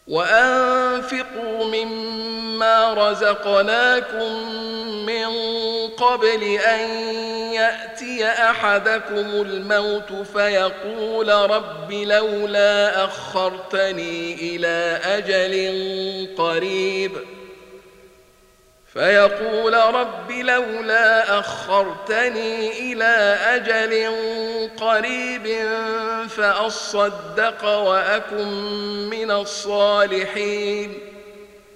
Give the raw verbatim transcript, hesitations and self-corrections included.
وأنفقوا مما رزقناكم من قبل أن يأتي أحدكم الموت فيقول رب لولا أخرتني إلى أجل قريب فيقول رب لولا أخرتني إلى أجل قريب فأصدق وأكن من الصالحين